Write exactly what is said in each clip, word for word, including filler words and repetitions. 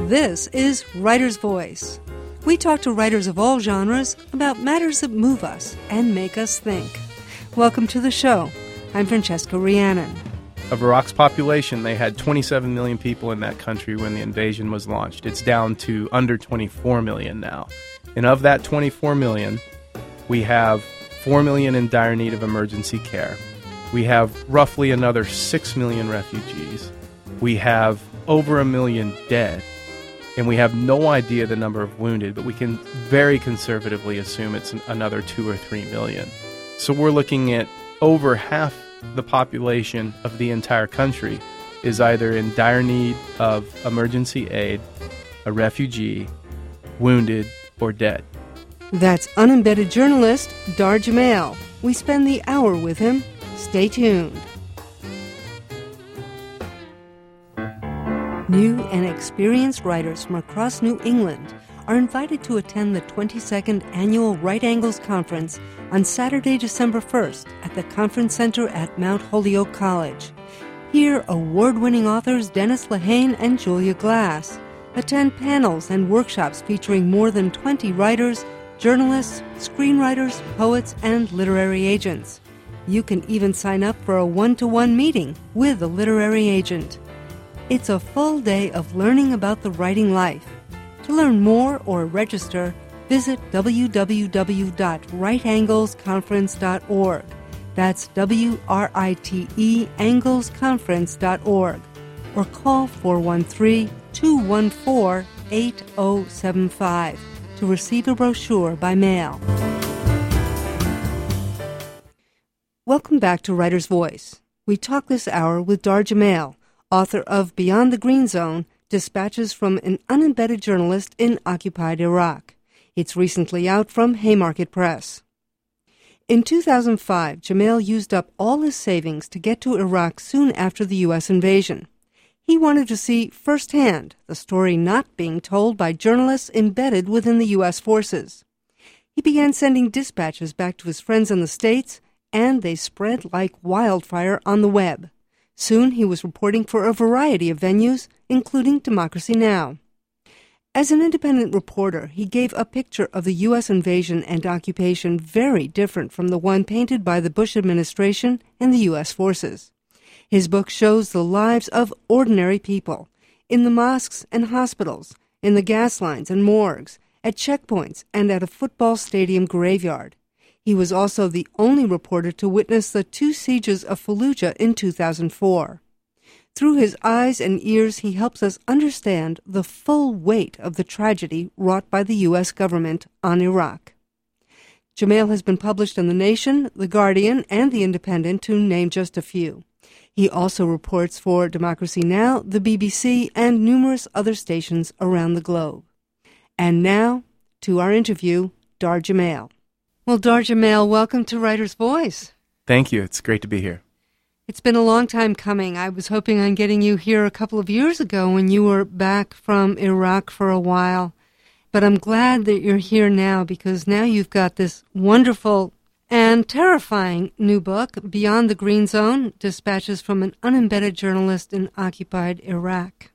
This is Writer's Voice. We talk to writers of all genres about matters that move us and make us think. Welcome to the show. I'm Francesca Rhiannon. Of Iraq's population, they had twenty-seven million people in that country when the invasion was launched. It's down to under twenty-four million now. And of that twenty-four million, we have four million in dire need of emergency care. We have roughly another six million refugees. We have over a million dead. And we have no idea the number of wounded, but we can very conservatively assume it's another two or three million. So we're looking at over half the population of the entire country is either in dire need of emergency aid, a refugee, wounded, or dead. That's unembedded journalist Dar Jamail. We spend the hour with him. Stay tuned. New and experienced writers from across New England are invited to attend the twenty-second Annual Right Angles Conference on Saturday, December first at the Conference Center at Mount Holyoke College. Here, award-winning authors Dennis Lehane and Julia Glass attend panels and workshops featuring more than twenty writers, journalists, screenwriters, poets, and literary agents. You can even sign up for a one-to-one meeting with a literary agent. It's a full day of learning about the writing life. To learn more or register, visit w w w dot right angles conference dot org. That's W R I T E angles conference dot org. Or call four one three, two one four, eight zero seven five to receive a brochure by mail. Welcome back to Writer's Voice. We talk this hour with Dar Jamail, author of Beyond the Green Zone, Dispatches from an Unembedded Journalist in Occupied Iraq. It's recently out from Haymarket Press. In two thousand five, Jamail used up all his savings to get to Iraq soon after the U S invasion. He wanted to see firsthand the story not being told by journalists embedded within the U S forces. He began sending dispatches back to his friends in the States, and they spread like wildfire on the web. Soon he was reporting for a variety of venues, including Democracy Now! As an independent reporter, he gave a picture of the U S invasion and occupation very different from the one painted by the Bush administration and the U S forces. His book shows the lives of ordinary people, in the mosques and hospitals, in the gas lines and morgues, at checkpoints, and at a football stadium graveyard. He was also the only reporter to witness the two sieges of Fallujah in two thousand four. Through his eyes and ears, he helps us understand the full weight of the tragedy wrought by the U S government on Iraq. Jamail has been published in The Nation, The Guardian, and The Independent, to name just a few. He also reports for Democracy Now!, the B B C, and numerous other stations around the globe. And now, to our interview, Dar Jamail. Well, Dar Jamail, welcome to Writer's Voice. Thank you. It's great to be here. It's been a long time coming. I was hoping on getting you here a couple of years ago when you were back from Iraq for a while. But I'm glad that you're here now, because now you've got this wonderful and terrifying new book, Beyond the Green Zone, Dispatches from an Unembedded Journalist in Occupied Iraq.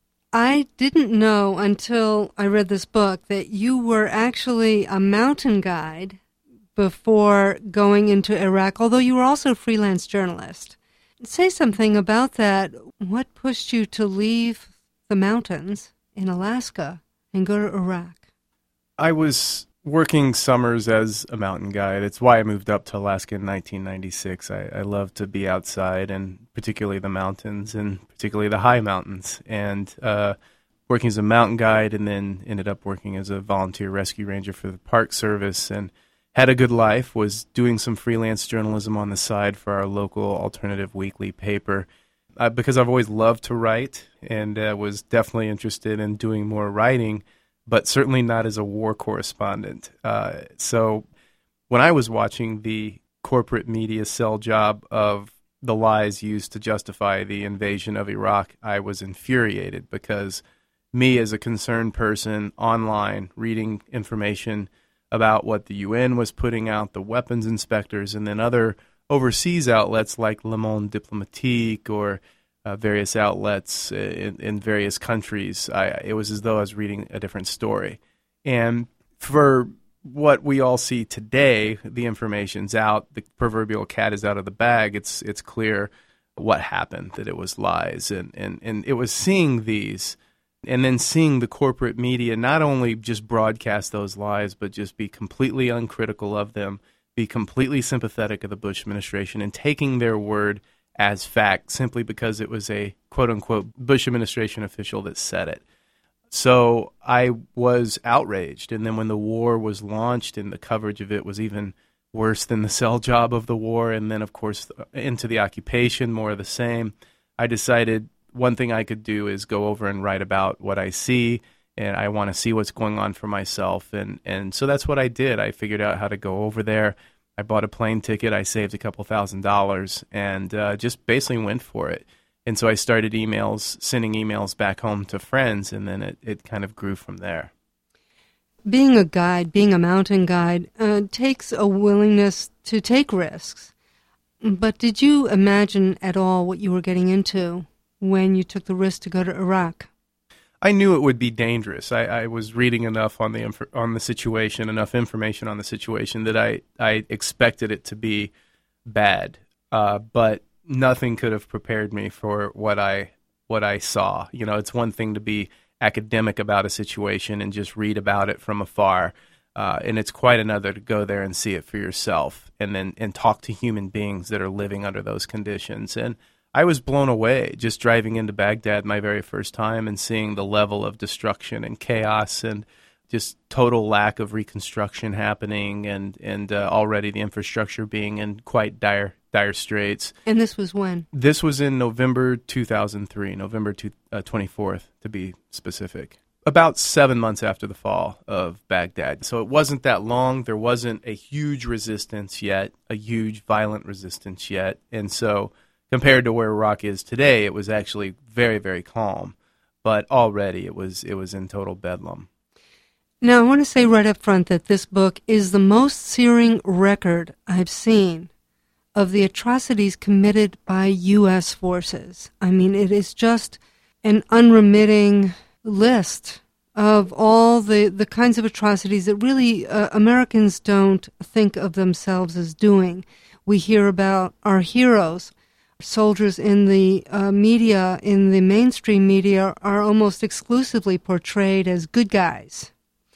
I didn't know until I read this book that you were actually a mountain guide before going into Iraq, although you were also a freelance journalist. Say something about that. What pushed you to leave the mountains in Alaska and go to Iraq? I was working summers as a mountain guide. It's why I moved up to Alaska in nineteen ninety-six. I, I love to be outside, and particularly the mountains, and particularly the high mountains. And uh, working as a mountain guide, and then ended up working as a volunteer rescue ranger for the Park Service, and had a good life, was doing some freelance journalism on the side for our local alternative weekly paper. Uh, because I've always loved to write, and uh, was definitely interested in doing more writing, but certainly not as a war correspondent. Uh, so when I was watching the corporate media sell job of the lies used to justify the invasion of Iraq, I was infuriated, because me as a concerned person online reading information about what the U N was putting out, the weapons inspectors, and then other overseas outlets like Le Monde Diplomatique or uh, various outlets in, in various countries. I, it was as though I was reading a different story. And for what we all see today, the information's out, the proverbial cat is out of the bag. It's it's clear what happened, that it was lies. And, and, and it was seeing these and then seeing the corporate media not only just broadcast those lies, but just be completely uncritical of them, be completely sympathetic of the Bush administration, and taking their word as fact simply because it was a quote-unquote Bush administration official that said it. So I was outraged. And then when the war was launched and the coverage of it was even worse than the sell job of the war, and then, of course, into the occupation, more of the same, I decided one thing I could do is go over and write about what I see, and I want to see what's going on for myself. And, and so that's what I did. I figured out how to go over there. I bought a plane ticket. I saved a couple thousand dollars and uh, just basically went for it. And so I started emails, sending emails back home to friends, and then it, it kind of grew from there. Being a guide, being a mountain guide, uh, takes a willingness to take risks. But did you imagine at all what you were getting into when you took the risk to go to Iraq? I knew it would be dangerous. I, I was reading enough on the inf- on the situation, enough information on the situation that I, I expected it to be bad. Uh, but nothing could have prepared me for what I what I saw. You know, it's one thing to be academic about a situation and just read about it from afar, uh, and it's quite another to go there and see it for yourself, and then and talk to human beings that are living under those conditions. And I was blown away just driving into Baghdad my very first time and seeing the level of destruction and chaos and just total lack of reconstruction happening, and and uh, already the infrastructure being in quite dire dire straits. And this was when? This was in November two thousand three, November twenty-fourth to be specific. About seven months after the fall of Baghdad. So it wasn't that long. There wasn't a huge resistance yet, a huge violent resistance yet. And so compared to where Iraq is today, it was actually very, very calm. But already it was it was in total bedlam. Now, I want to say right up front that this book is the most searing record I've seen of the atrocities committed by U S forces. I mean, it is just an unremitting list of all the, the kinds of atrocities that really uh, Americans don't think of themselves as doing. We hear about our heroes. Soldiers in the uh, media, in the mainstream media, are almost exclusively portrayed as good guys.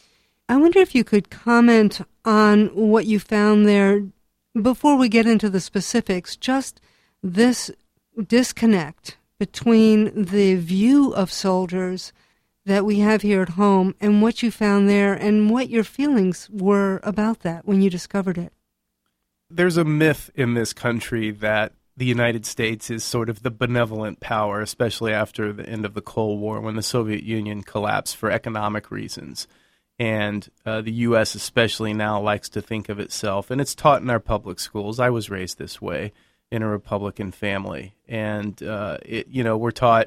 I wonder if you could comment on what you found there before we get into the specifics, just this disconnect between the view of soldiers that we have here at home and what you found there and what your feelings were about that when you discovered it. There's a myth in this country that the United States is sort of the benevolent power, especially after the end of the Cold War when the Soviet Union collapsed for economic reasons. And uh, the U S especially now likes to think of itself, and it's taught in our public schools. I was raised this way in a Republican family. And, uh, it, you know, we're taught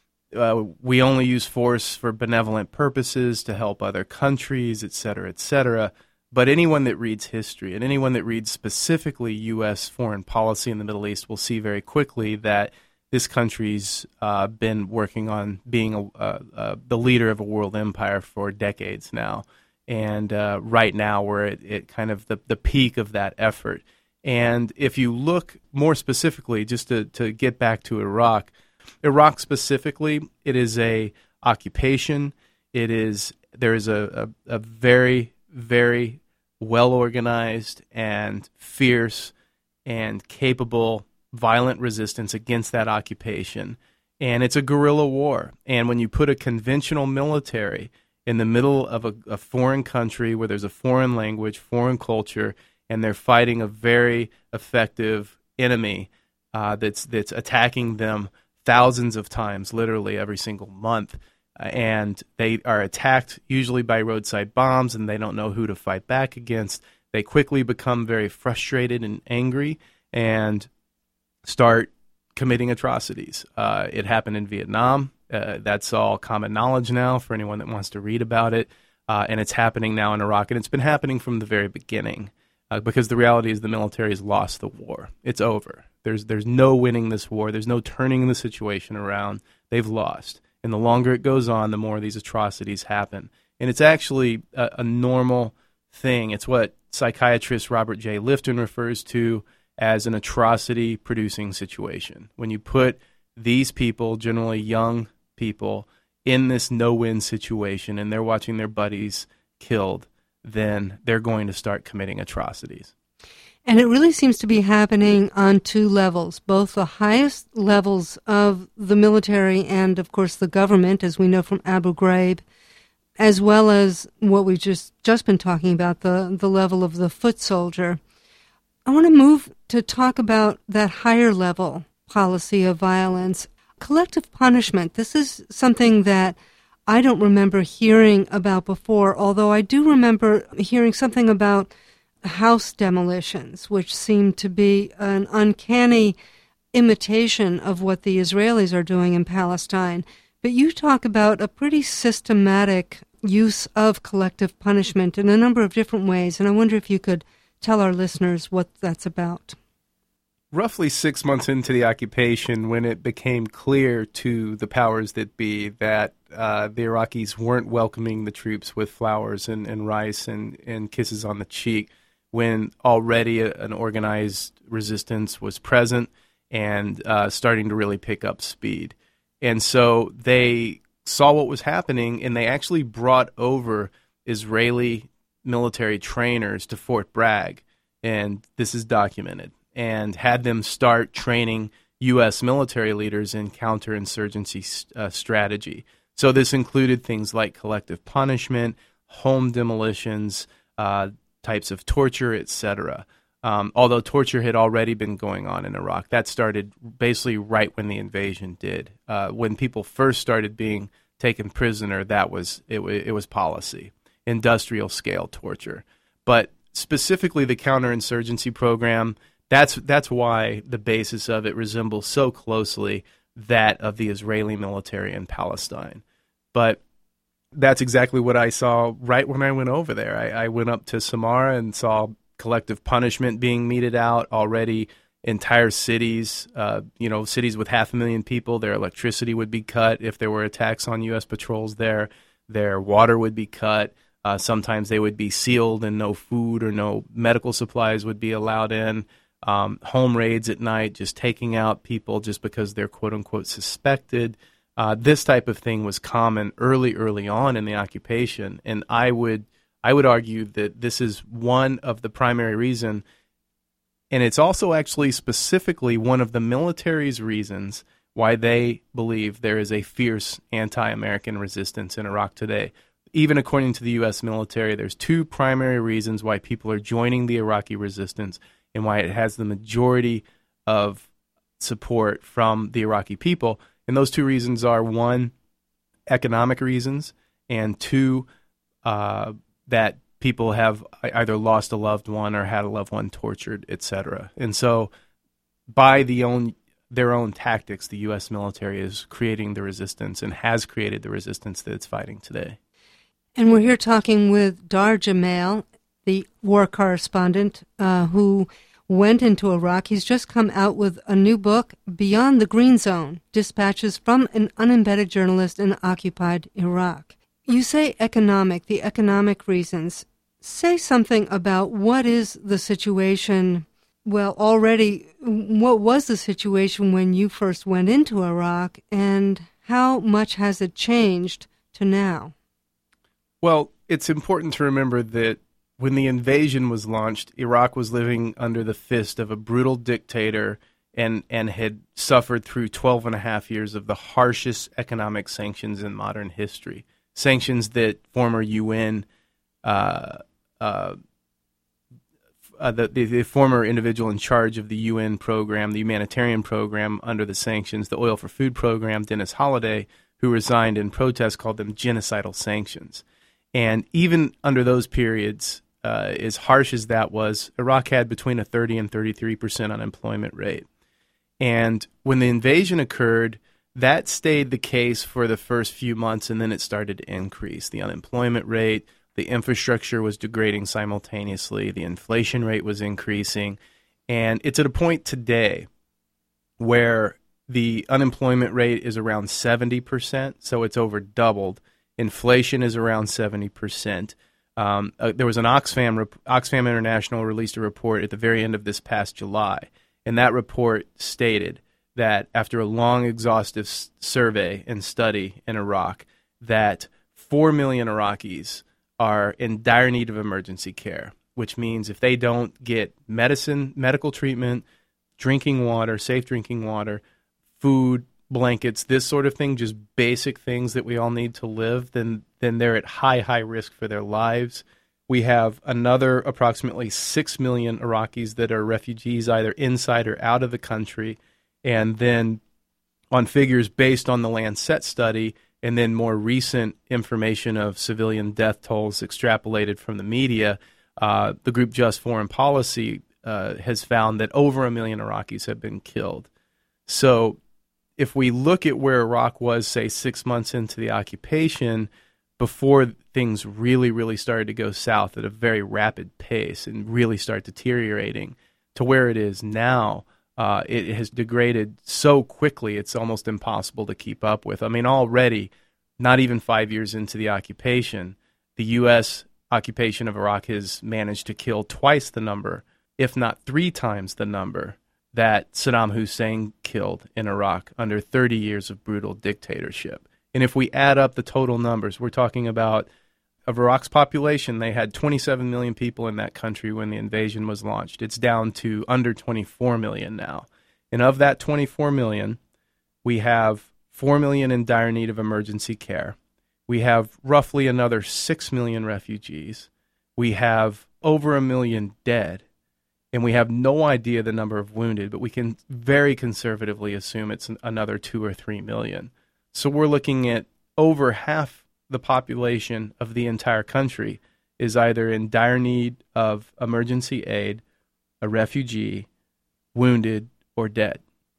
uh, we only use force for benevolent purposes to help other countries, et cetera, et cetera. But anyone that reads history and anyone that reads specifically U S foreign policy in the Middle East will see very quickly that this country's uh, been working on being a, uh, uh, the leader of a world empire for decades now. And uh, right now we're at, at kind of the, the peak of that effort. And if you look more specifically, just to, to get back to Iraq, Iraq specifically, it is a occupation. It is there is a, a, a very, very well-organized and fierce and capable violent resistance against that occupation. And it's a guerrilla war. And when you put a conventional military in the middle of a, a foreign country where there's a foreign language, foreign culture, and they're fighting a very effective enemy uh, that's that's attacking them thousands of times, literally every single month, uh, and they are attacked usually by roadside bombs, and they don't know who to fight back against, they quickly become very frustrated and angry and start committing atrocities. Uh, it happened in Vietnam. Uh, that's all common knowledge now for anyone that wants to read about it. Uh, and it's happening now in Iraq. And it's been happening from the very beginning. uh, because the reality is the military has lost the war. It's over. There's there's no winning this war. There's no turning the situation around. They've lost. And the longer it goes on, the more these atrocities happen. And it's actually a, a normal thing. It's what psychiatrist Robert J. Lifton refers to as an atrocity-producing situation. When you put these people, generally young people, in this no-win situation and they're watching their buddies killed, then they're going to start committing atrocities. And it really seems to be happening on two levels, both the highest levels of the military and, of course, the government, as we know from Abu Ghraib, as well as what we've just, just been talking about, the, the level of the foot soldier. I want to move to talk about that higher level policy of violence. Collective punishment, this is something that I don't remember hearing about before, although I do remember hearing something about house demolitions, which seem to be an uncanny imitation of what the Israelis are doing in Palestine. But you talk about a pretty systematic use of collective punishment in a number of different ways, and I wonder if you could tell our listeners what that's about. Roughly six months into the occupation, when it became clear to the powers that be that uh, the Iraqis weren't welcoming the troops with flowers and, and rice and, and kisses on the cheek, when already a, an organized resistance was present and uh, starting to really pick up speed. And so they saw what was happening, and they actually brought over Israeli military trainers to Fort Bragg, and this is documented, and had them start training U S military leaders in counterinsurgency uh, strategy. So this included things like collective punishment, home demolitions, uh, types of torture, et cetera. Um, although torture had already been going on in Iraq. That started basically right when the invasion did. Uh, when people first started being taken prisoner, that was it, it was policy, industrial scale torture. But specifically the counterinsurgency program, that's that's why the basis of it resembles so closely that of the Israeli military in Palestine. But that's exactly what I saw right when I went over there. I, I went up to Samarra and saw collective punishment being meted out already. Entire cities, uh, you know, cities with half a million people, their electricity would be cut if there were attacks on U S patrols there. Their water would be cut. Uh, sometimes they would be sealed and no food or no medical supplies would be allowed in. Um, home raids at night, just taking out people just because they're quote-unquote suspected. Uh, this type of thing was common early, early on in the occupation, and I would I would argue that this is one of the primary reason, and it's also actually specifically one of the military's reasons why they believe there is a fierce anti-American resistance in Iraq today. Even according to the U S military, there's two primary reasons why people are joining the Iraqi resistance and why it has the majority of support from the Iraqi people. And those two reasons are, one, economic reasons, and two, uh, that people have either lost a loved one or had a loved one tortured, et cetera. And so by the own, their own tactics, the U S military is creating the resistance and has created the resistance that it's fighting today. And we're here talking with Dar Jamail, the war correspondent uh, who went into Iraq. He's just come out with a new book, Beyond the Green Zone, Dispatches from an Unembedded Journalist in Occupied Iraq. You say economic, the economic reasons. Say something about what is the situation, well, already, what was the situation when you first went into Iraq, and how much has it changed to now? Well, it's important to remember that when the invasion was launched, Iraq was living under the fist of a brutal dictator and, and had suffered through twelve and a half years of the harshest economic sanctions in modern history. Sanctions that former U N, uh, uh, uh, the, the, the former individual in charge of the U N program, the humanitarian program under the sanctions, the Oil for Food program, Dennis Holliday, who resigned in protest, called them genocidal sanctions. And even under those periods, uh, as harsh as that was, Iraq had between a thirty and thirty-three percent unemployment rate. And when the invasion occurred, that stayed the case for the first few months, and then it started to increase. The unemployment rate, The infrastructure was degrading simultaneously. The inflation rate was increasing. And it's at a point today where the unemployment rate is around seventy percent, so it's over doubled. Inflation is around seventy percent. Um, uh, there was an Oxfam, rep- Oxfam International released a report at the very end of this past July, and that report stated that after a long, exhaustive s- survey and study in Iraq, that four million Iraqis are in dire need of emergency care, which means if they don't get medicine, medical treatment, drinking water, safe drinking water, food, blankets, this sort of thing, just basic things that we all need to live, then then they're at high, high risk for their lives. We have another approximately six million Iraqis that are refugees either inside or out of the country. And then on figures based on the Lancet study and then more recent information of civilian death tolls extrapolated from the media, uh, the group Just Foreign Policy uh, has found that over a million Iraqis have been killed. So if we look at where Iraq was, say, six months into the occupation, before things really, really started to go south at a very rapid pace and really start deteriorating, to where it is now, uh, it has degraded so quickly it's almost impossible to keep up with. I mean, already, not even five years into the occupation, the U S occupation of Iraq has managed to kill twice the number, if not three times the number, that Saddam Hussein killed in Iraq under thirty years of brutal dictatorship. And if we add up the total numbers, we're talking about of Iraq's population, they had twenty-seven million people in that country when the invasion was launched. It's down to under twenty-four million now. And of that twenty-four million, we have four million in dire need of emergency care. We have roughly another six million refugees. We have over a million dead. And we have no idea the number of wounded, but we can very conservatively assume it's another two or three million. So we're looking at over half the population of the entire country is either in dire need of emergency aid, a refugee, wounded, or dead.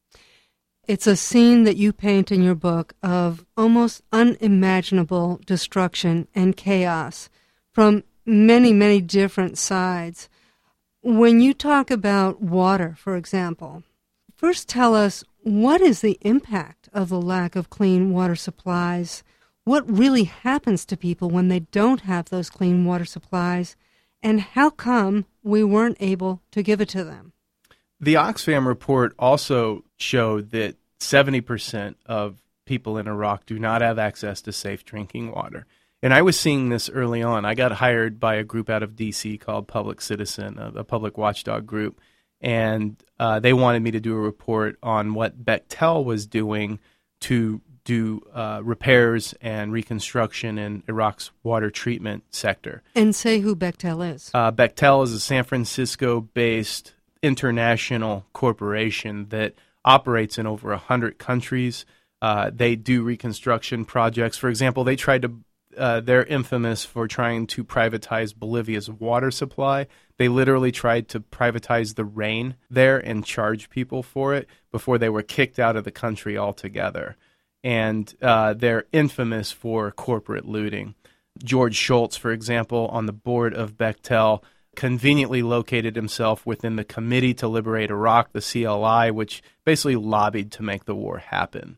It's a scene that you paint in your book of almost unimaginable destruction and chaos from many, many different sides. When you talk about water, for example, first tell us, what is the impact of the lack of clean water supplies? What really happens to people when they don't have those clean water supplies? And how come we weren't able to give it to them? The Oxfam report also showed that seventy percent of people in Iraq do not have access to safe drinking water. And I was seeing this early on. I got hired by a group out of D C called Public Citizen, a, a public watchdog group, and uh, they wanted me to do a report on what Bechtel was doing to do uh, repairs and reconstruction in Iraq's water treatment sector. And say who Bechtel is. Uh, Bechtel is a San Francisco-based international corporation that operates in over one hundred countries. Uh, they do reconstruction projects. For example, they tried to Uh, they're infamous for trying to privatize Bolivia's water supply. They literally tried to privatize the rain there and charge people for it before they were kicked out of the country altogether. And uh, they're infamous for corporate looting. George Shultz, for example, on the board of Bechtel, conveniently located himself within the Committee to Liberate Iraq, the C L I, which basically lobbied to make the war happen.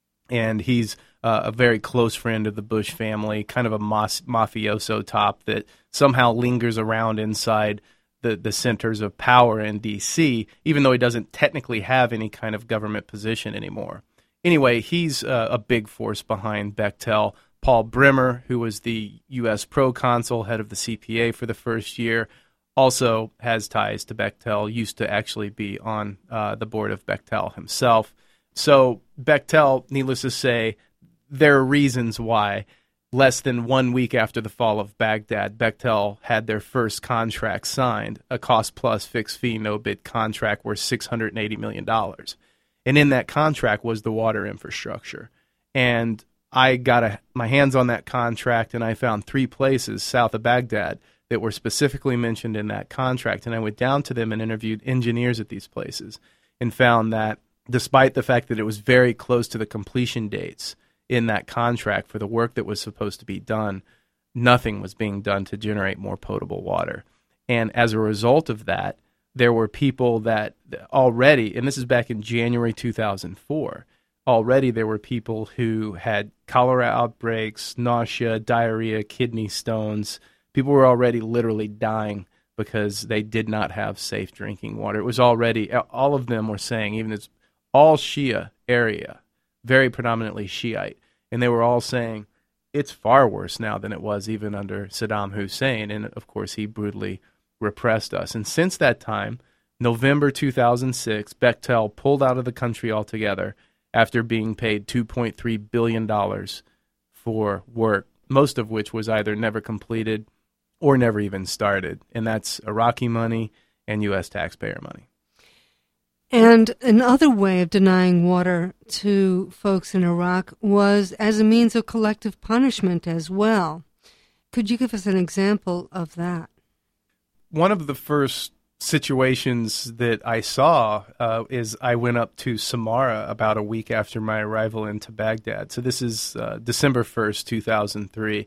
And he's uh, a very close friend of the Bush family, kind of a mas- mafioso top that somehow lingers around inside the, the centers of power in D C, even though he doesn't technically have any kind of government position anymore. Anyway, he's uh, a big force behind Bechtel. Paul Bremer, who was the U S proconsul, head of the C P A for the first year, also has ties to Bechtel, used to actually be on uh, the board of Bechtel himself. So Bechtel, needless to say, there are reasons why less than one week after the fall of Baghdad, Bechtel had their first contract signed, a cost-plus fixed-fee, no-bid contract worth six hundred eighty million dollars. And in that contract was the water infrastructure. And I got a, my hands on that contract, and I found three places south of Baghdad that were specifically mentioned in that contract. And I went down to them and interviewed engineers at these places and found that despite the fact that it was very close to the completion dates in that contract for the work that was supposed to be done, nothing was being done to generate more potable water. And as a result of that, there were people that already, and this is back in January two thousand four, already there were people who had cholera outbreaks, nausea, diarrhea, kidney stones. People were already literally dying because they did not have safe drinking water. It was already, all of them were saying, even it's all Shia area, very predominantly Shiite, and they were all saying, it's far worse now than it was even under Saddam Hussein, and of course he brutally repressed us. And since that time, November two thousand six, Bechtel pulled out of the country altogether after being paid two point three billion dollars for work, most of which was either never completed or never even started. And that's Iraqi money and U S taxpayer money. And another way of denying water to folks in Iraq was as a means of collective punishment as well. Could you give us an example of that? One of the first situations that I saw uh, is I went up to Samarra about a week after my arrival into Baghdad. So this is uh, December first, two thousand three,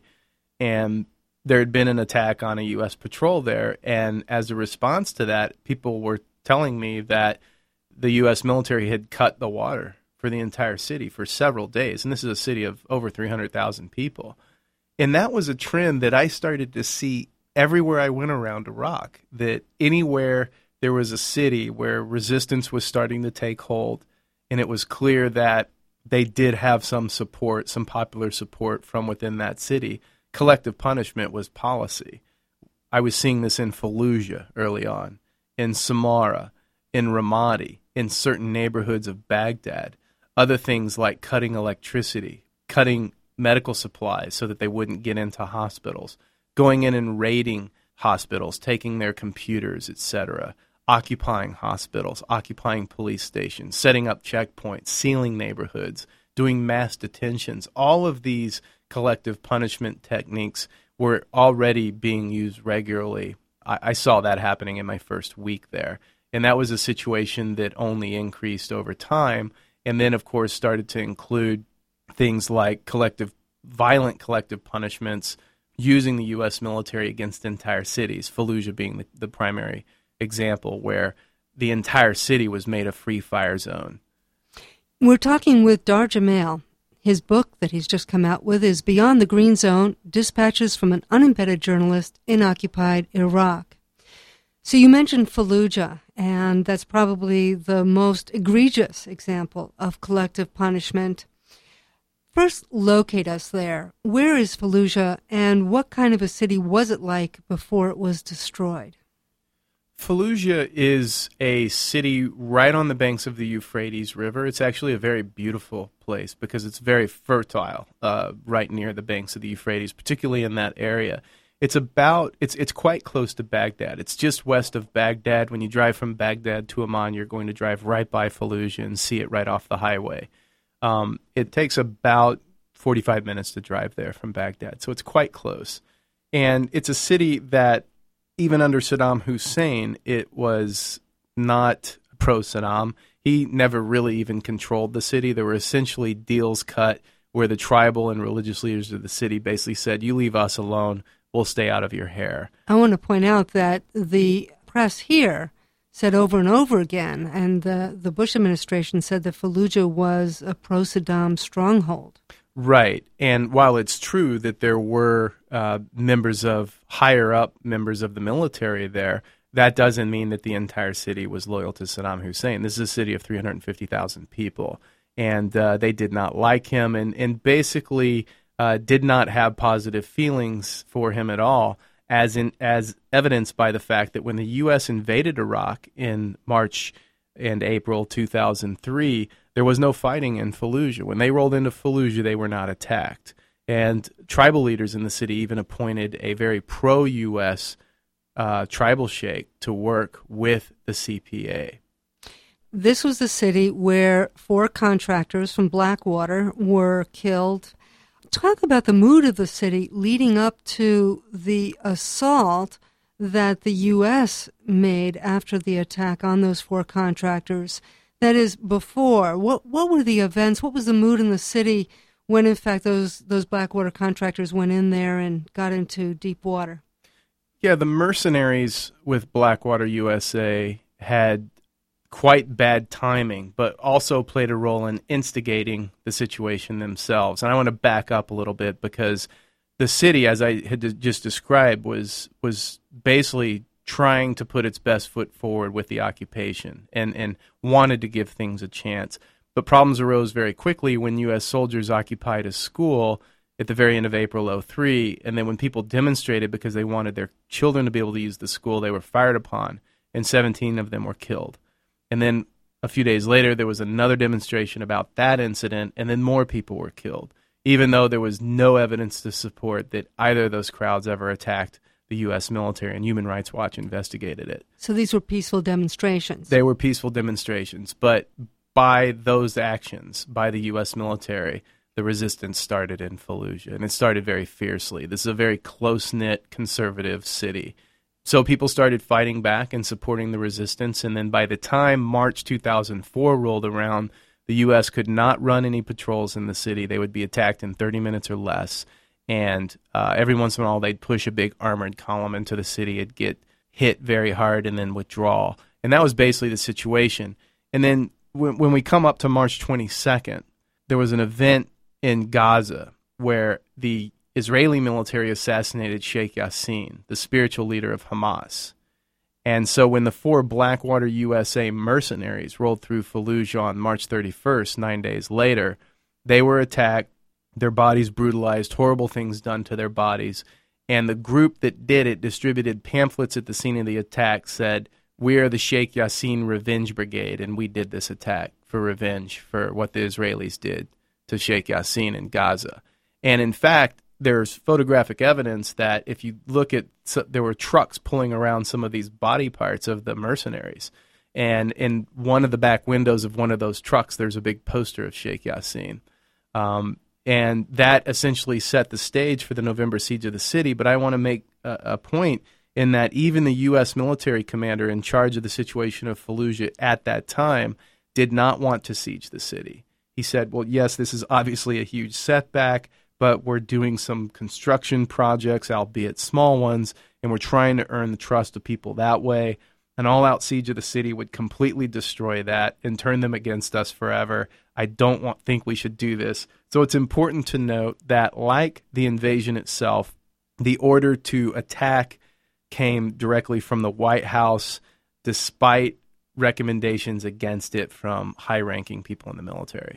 and there had been an attack on a U S patrol there, and as a response to that, people were telling me that the U S military had cut the water for the entire city for several days, and this is a city of over three hundred thousand people. And that was a trend that I started to see everywhere I went around Iraq, that anywhere there was a city where resistance was starting to take hold, and it was clear that they did have some support, some popular support from within that city, collective punishment was policy. I was seeing this in Fallujah early on, in Samarra, in Ramadi, in certain neighborhoods of Baghdad, other things like cutting electricity, cutting medical supplies so that they wouldn't get into hospitals, going in and raiding hospitals, taking their computers, et cetera, occupying hospitals, occupying police stations, setting up checkpoints, sealing neighborhoods, doing mass detentions. All of these collective punishment techniques were already being used regularly. I, I saw that happening in my first week there. And that was a situation that only increased over time, and then, of course, started to include things like collective, violent collective punishments using the U S military against entire cities, Fallujah being the, the primary example, where the entire city was made a free fire zone. We're talking with Dar Jamail. His book that he's just come out with is Beyond the Green Zone, Dispatches from an Unembedded Journalist in Occupied Iraq. So you mentioned Fallujah, and that's probably the most egregious example of collective punishment. First, locate us there. Where is Fallujah, and what kind of a city was it like before it was destroyed? Fallujah is a city right on the banks of the Euphrates River. It's actually a very beautiful place because it's very fertile uh, right near the banks of the Euphrates, particularly in that area. It's about it's it's quite close to Baghdad. It's just west of Baghdad. When you drive from Baghdad to Amman, you're going to drive right by Fallujah and see it right off the highway. Um, it takes about forty-five minutes to drive there from Baghdad, so it's quite close. And it's a city that, even under Saddam Hussein, it was not pro-Saddam. He never really even controlled the city. There were essentially deals cut where the tribal and religious leaders of the city basically said, you leave us alone, we'll stay out of your hair. I want to point out that the press here said over and over again, and the, the Bush administration said that Fallujah was a pro-Saddam stronghold. Right. And while it's true that there were uh, members of, higher up members of the military there, that doesn't mean that the entire city was loyal to Saddam Hussein. This is a city of three hundred fifty thousand people, and uh, they did not like him and, and basically uh, did not have positive feelings for him at all, as in as evidenced by the fact that when the U S invaded Iraq in March and April two thousand three, there was no fighting in Fallujah. When they rolled into Fallujah, they were not attacked. And tribal leaders in the city even appointed a very pro-U S uh, tribal sheikh to work with the C P A. This was the city where four contractors from Blackwater were killed. Talk about the mood of the city leading up to the assault that the U S made after the attack on those four contractors. That is, before. What what were the events? What was the mood in the city when in fact those those Blackwater contractors went in there and got into deep water. Yeah, the mercenaries with Blackwater U S A had quite bad timing, but also played a role in instigating the situation themselves. And I want to back up a little bit because the city, as I had just described, was was basically trying to put its best foot forward with the occupation and, and wanted to give things a chance. But problems arose very quickly when U S soldiers occupied a school at the very end of April oh three, and then when people demonstrated because they wanted their children to be able to use the school, they were fired upon, and seventeen of them were killed. And then a few days later, there was another demonstration about that incident, and then more people were killed, even though there was no evidence to support that either of those crowds ever attacked the U S military, and Human Rights Watch investigated it. So these were peaceful demonstrations? They were peaceful demonstrations, but by those actions, by the U S military, the resistance started in Fallujah, and it started very fiercely. This is a very close-knit conservative city. So people started fighting back and supporting the resistance, and then by the time March two thousand four rolled around, the U S could not run any patrols in the city. They would be attacked in thirty minutes or less, and uh, every once in a while they'd push a big armored column into the city. It'd get hit very hard and then withdraw. And that was basically the situation. And then when, when we come up to March twenty-second, there was an event in Gaza where the Israeli military assassinated Sheikh Yassin, the spiritual leader of Hamas. And so when the four Blackwater U S A mercenaries rolled through Fallujah on March thirty-first, nine days later, they were attacked, their bodies brutalized, horrible things done to their bodies. And the group that did it distributed pamphlets at the scene of the attack, said, "We are the Sheikh Yassin Revenge Brigade, and we did this attack for revenge for what the Israelis did to Sheikh Yassin in Gaza." And in fact, there's photographic evidence that if you look at, so there were trucks pulling around some of these body parts of the mercenaries. And in one of the back windows of one of those trucks, there's a big poster of Sheikh Yassin. Um, and that essentially set the stage for the November siege of the city. But I want to make a, a point in that even the U S military commander in charge of the situation of Fallujah at that time did not want to siege the city. He said, well, yes, this is obviously a huge setback, but we're doing some construction projects, albeit small ones, and we're trying to earn the trust of people that way. An all-out siege of the city would completely destroy that and turn them against us forever. I don't want, think we should do this. So it's important to note that, like the invasion itself, the order to attack came directly from the White House, despite recommendations against it from high-ranking people in the military.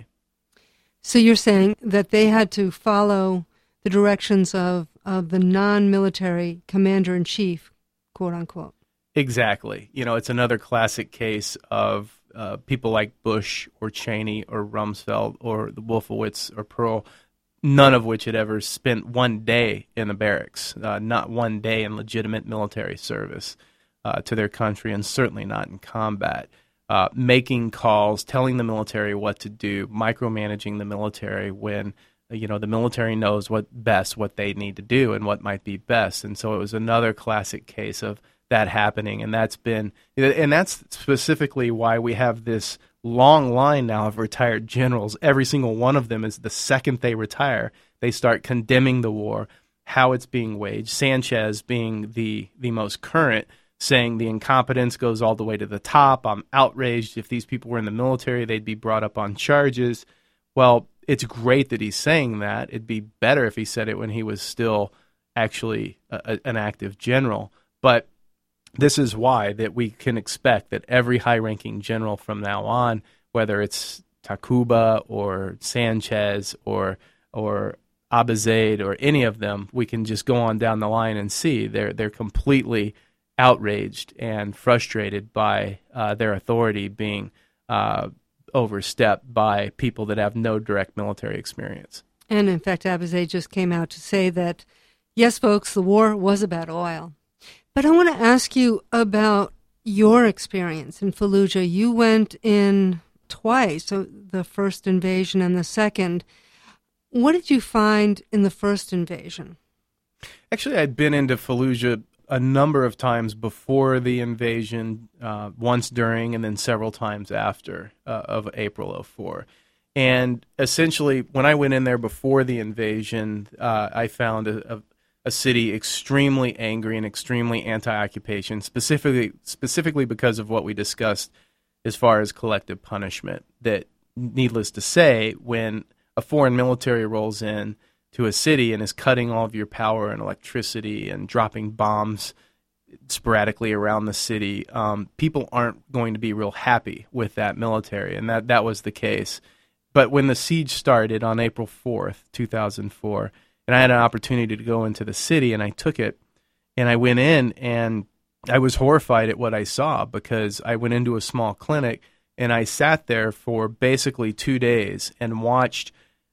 So you're saying that they had to follow the directions of, of the non-military commander-in-chief, quote-unquote. Exactly. You know, it's another classic case of uh, people like Bush or Cheney or Rumsfeld or the Wolfowitz or Pearl, none of which had ever spent one day in the barracks, uh, not one day in legitimate military service uh, to their country, and certainly not in combat. Uh, making calls, telling the military what to do, micromanaging the military when, you know, the military knows what best, what they need to do and what might be best. And so it was another classic case of that happening. And that's been, and that's specifically why we have this long line now of retired generals. Every single one of them is, the second they retire, they start condemning the war, how it's being waged. Sanchez being the, the most current, saying the incompetence goes all the way to the top. I'm outraged. If these people were in the military, they'd be brought up on charges. Well, it's great that he's saying that. It'd be better if he said it when he was still actually a, a, an active general. But this is why that we can expect that every high-ranking general from now on, whether it's Takuba or Sanchez or or Abizaid or any of them, we can just go on down the line and see they're they're completely outraged and frustrated by uh, their authority being uh, overstepped by people that have no direct military experience. And in fact, Abizaid just came out to say that, yes, folks, the war was about oil. But I want to ask you about your experience in Fallujah. You went in twice, so the first invasion and the second. What did you find in the first invasion? Actually, I'd been into Fallujah a number of times before the invasion, uh, once during and then several times after uh, of April oh four. And essentially, when I went in there before the invasion, uh, I found a, a, a city extremely angry and extremely anti-occupation, specifically specifically because of what we discussed as far as collective punishment. That, needless to say, when a foreign military rolls in to a city and is cutting all of your power and electricity and dropping bombs sporadically around the city, um, people aren't going to be real happy with that military, and that, that was the case. But when the siege started on April fourth, two thousand four, and I had an opportunity to go into the city, and I took it, and I went in, and I was horrified at what I saw, because I went into a small clinic, and I sat there for basically two days and watched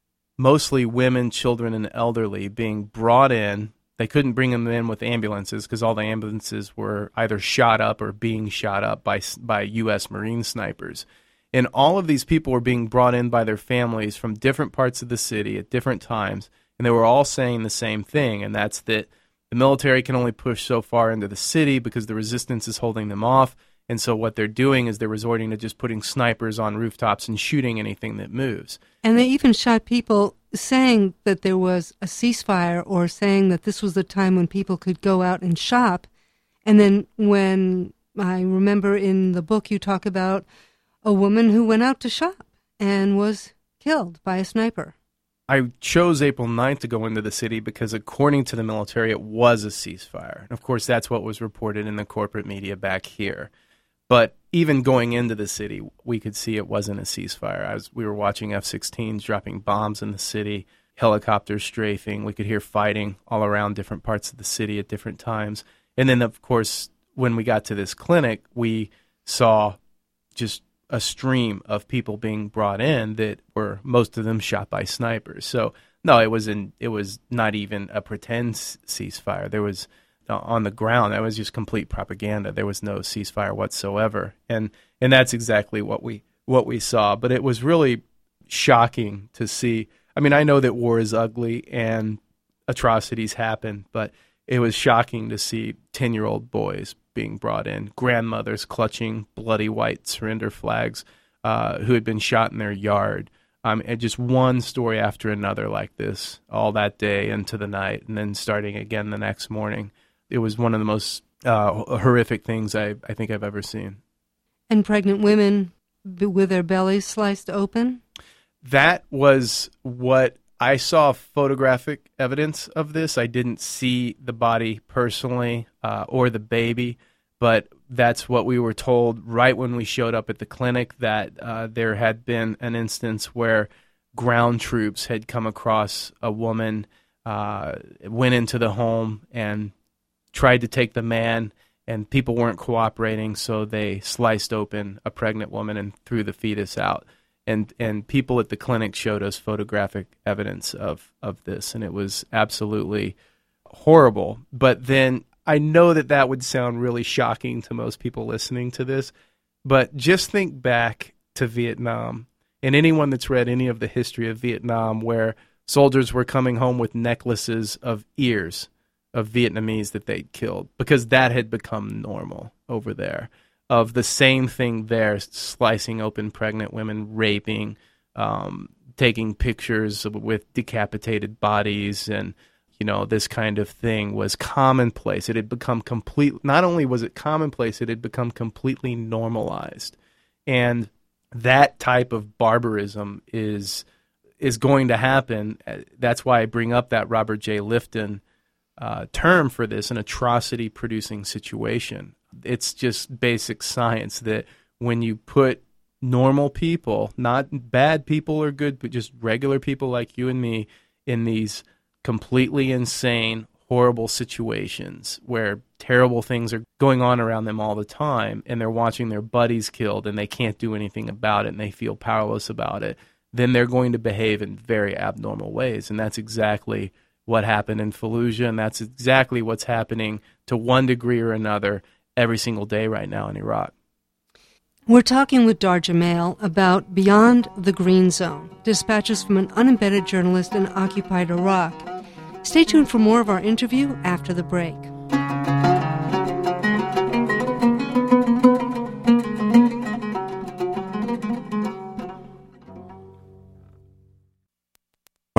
mostly women, children, and elderly being brought in. They couldn't bring them in with ambulances because all the ambulances were either shot up or being shot up by by U S Marine snipers. And all of these people were being brought in by their families from different parts of the city at different times, and they were all saying the same thing, and that's that the military can only push so far into the city because the resistance is holding them off, and so what they're doing is they're resorting to just putting snipers on rooftops and shooting anything that moves. And they even shot people saying that there was a ceasefire, or saying that this was the time when people could go out and shop. And then when, I remember in the book you talk about a woman who went out to shop and was killed by a sniper. I chose April ninth to go into the city because, according to the military, it was a ceasefire. And of course, that's what was reported in the corporate media back here. But even going into the city, we could see it wasn't a ceasefire. I was, we were watching F sixteens dropping bombs in the city, helicopters strafing. We could hear fighting all around different parts of the city at different times. And then, of course, when we got to this clinic, we saw just a stream of people being brought in that were, most of them, shot by snipers. So no, it was in, it was not even a pretend ceasefire. There was, uh, on the ground, that was just complete propaganda. There was no ceasefire whatsoever, and and that's exactly what we what we saw. But it was really shocking to see. I mean, I know that war is ugly and atrocities happen, but it was shocking to see ten-year-old boys being brought in, grandmothers clutching bloody white surrender flags, uh, who had been shot in their yard. Um, and just one story after another like this all that day into the night, and then starting again the next morning. It was one of the most uh, horrific things I, I think I've ever seen. And pregnant women with their bellies sliced open? That was what I saw, photographic evidence of this. I didn't see the body personally uh, or the baby, but that's what we were told right when we showed up at the clinic, that uh, there had been an instance where ground troops had come across a woman, uh, went into the home and tried to take the man, and people weren't cooperating, so they sliced open a pregnant woman and threw the fetus out. And and people at the clinic showed us photographic evidence of, of this, and it was absolutely horrible. But then I know that that would sound really shocking to most people listening to this, but just think back to Vietnam, and anyone that's read any of the history of Vietnam, where soldiers were coming home with necklaces of ears of Vietnamese that they'd killed, because that had become normal over there. Of the same thing there, slicing open pregnant women, raping, um, taking pictures with decapitated bodies, and, you know, this kind of thing was commonplace. It had become complete. Not only was it commonplace, it had become completely normalized. And that type of barbarism is is going to happen. That's why I bring up that Robert J. Lifton uh, term for this, an atrocity-producing situation. It's just basic science that when you put normal people, not bad people or good, but just regular people like you and me, in these completely insane, horrible situations where terrible things are going on around them all the time, and they're watching their buddies killed and they can't do anything about it and they feel powerless about it, then they're going to behave in very abnormal ways. And that's exactly what happened in Fallujah, and that's exactly what's happening to one degree or another every single day right now in Iraq. We're talking with Dar Jamail about Beyond the Green Zone, dispatches from an unembedded journalist in occupied Iraq. Stay tuned for more of our interview after the break.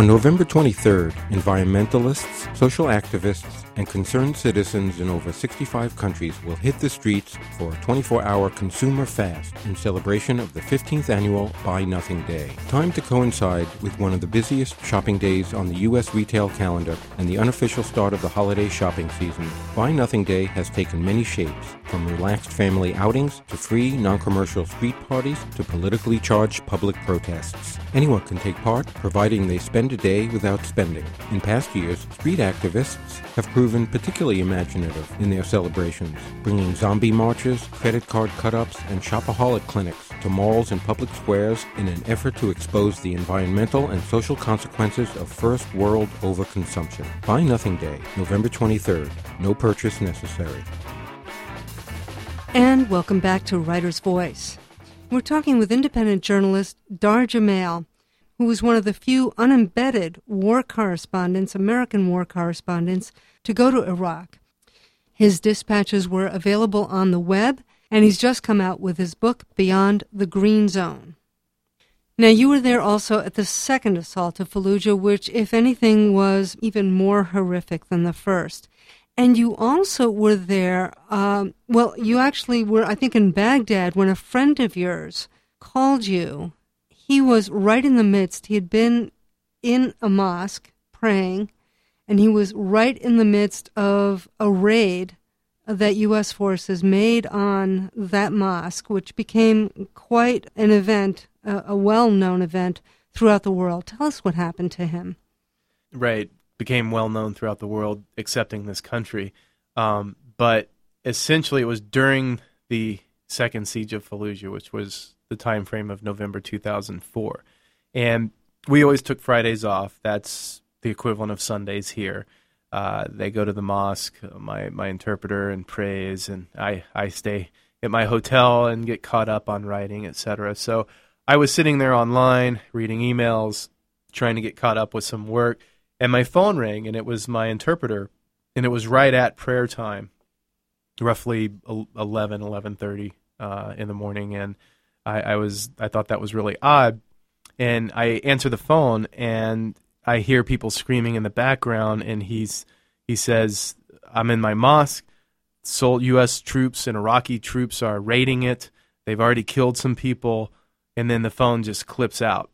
On November twenty-third, environmentalists, social activists, and concerned citizens in over sixty-five countries will hit the streets for a twenty-four hour consumer fast in celebration of the fifteenth annual Buy Nothing Day. Timed to coincide with one of the busiest shopping days on the U S retail calendar and the unofficial start of the holiday shopping season, Buy Nothing Day has taken many shapes, from relaxed family outings to free, non-commercial street parties to politically charged public protests. Anyone can take part, providing they spend a day without spending. In past years, street activists have proven particularly imaginative in their celebrations, bringing zombie marches, credit card cut-ups, and shopaholic clinics to malls and public squares in an effort to expose the environmental and social consequences of first world overconsumption. Buy Nothing Day, November twenty-third. No purchase necessary. And welcome back to Writer's Voice. We're talking with independent journalist Dar Jamail, who was one of the few unembedded war correspondents, American war correspondents, to go to Iraq. His dispatches were available on the web, and he's just come out with his book, Beyond the Green Zone. Now, you were there also at the second assault of Fallujah, which, if anything, was even more horrific than the first. And you also were there, um, well, you actually were, I think, in Baghdad when a friend of yours called you. He was right in the midst. He had been in a mosque praying, and he was right in the midst of a raid that U S forces made on that mosque, which became quite an event, a, a well-known event throughout the world. Tell us what happened to him. Right. Became well-known throughout the world, excepting this country. Um, but essentially it was during the second siege of Fallujah, which was the time frame of November two thousand four. And we always took Fridays off. That's the equivalent of Sundays here. Uh, they go to the mosque, my, my interpreter, and prays, and I, I stay at my hotel and get caught up on writing, et cetera. So I was sitting there online, reading emails, trying to get caught up with some work, and my phone rang, and it was my interpreter, and it was right at prayer time, roughly eleven, eleven thirty uh, in the morning, and I, I was I thought that was really odd, and I answer the phone, and I hear people screaming in the background, and he's he says, "I'm in my mosque. So U S troops and Iraqi troops are raiding it. They've already killed some people," and then the phone just clips out,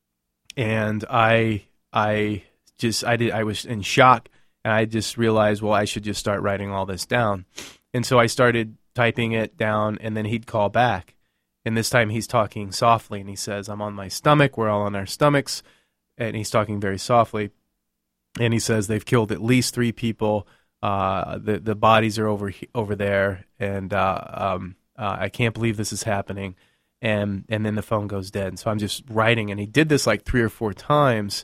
and I I. Just I did I was in shock, and I just realized, well, I should just start writing all this down. And so I started typing it down, and then he'd call back. And this time he's talking softly, and he says, "I'm on my stomach. We're all on our stomachs." And he's talking very softly. And he says they've killed at least three people. Uh, the the bodies are over over there, and uh, um, uh, I can't believe this is happening. And and then the phone goes dead. And so I'm just writing, and he did this like three or four times.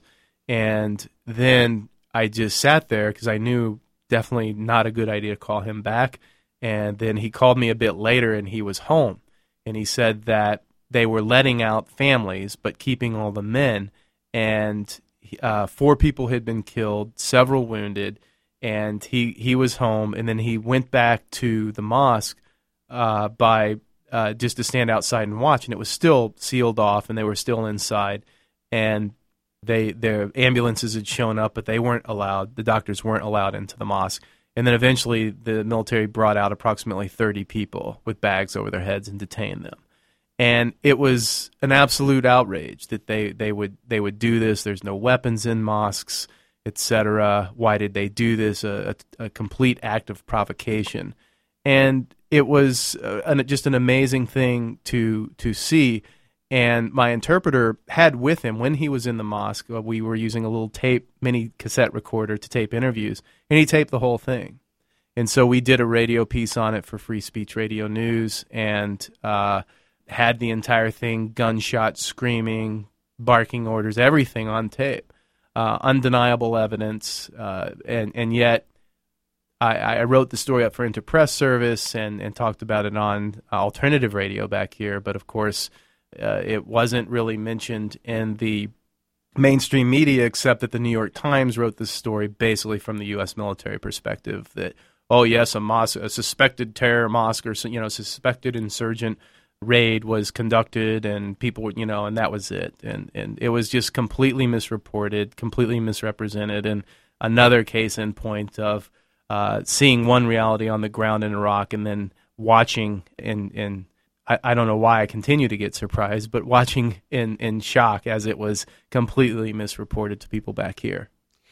And then I just sat there because I knew definitely not a good idea to call him back. And then he called me a bit later, and he was home. And he said that they were letting out families but keeping all the men. And uh, four people had been killed, several wounded. And he, he was home. And then he went back to the mosque uh, by uh, just to stand outside and watch. And it was still sealed off, and they were still inside. And They their ambulances had shown up, but they weren't allowed. The doctors weren't allowed into the mosque. And then eventually the military brought out approximately thirty people with bags over their heads and detained them. And it was an absolute outrage that they, they would they would do this. There's no weapons in mosques, et cetera. Why did they do this? A, a, a complete act of provocation. And it was uh, an, just an amazing thing to to see. And my interpreter had with him, when he was in the mosque, uh, we were using a little tape, mini cassette recorder to tape interviews, and he taped the whole thing. And so we did a radio piece on it for Free Speech Radio News, and uh, had the entire thing, gunshots, screaming, barking orders, everything on tape. Uh, undeniable evidence, uh, and, and yet I, I wrote the story up for Interpress Service and, and talked about it on alternative radio back here, but of course Uh, it wasn't really mentioned in the mainstream media, except that the New York Times wrote this story basically from the U S military perspective that, oh, yes, a mosque, a suspected terror mosque or, you know, suspected insurgent raid was conducted and people were, you know, and that was it. And, and it was just completely misreported, completely misrepresented, and another case in point of uh, seeing one reality on the ground in Iraq and then watching in, in I, I don't know why I continue to get surprised, but watching in, in shock as it was completely misreported to people back here.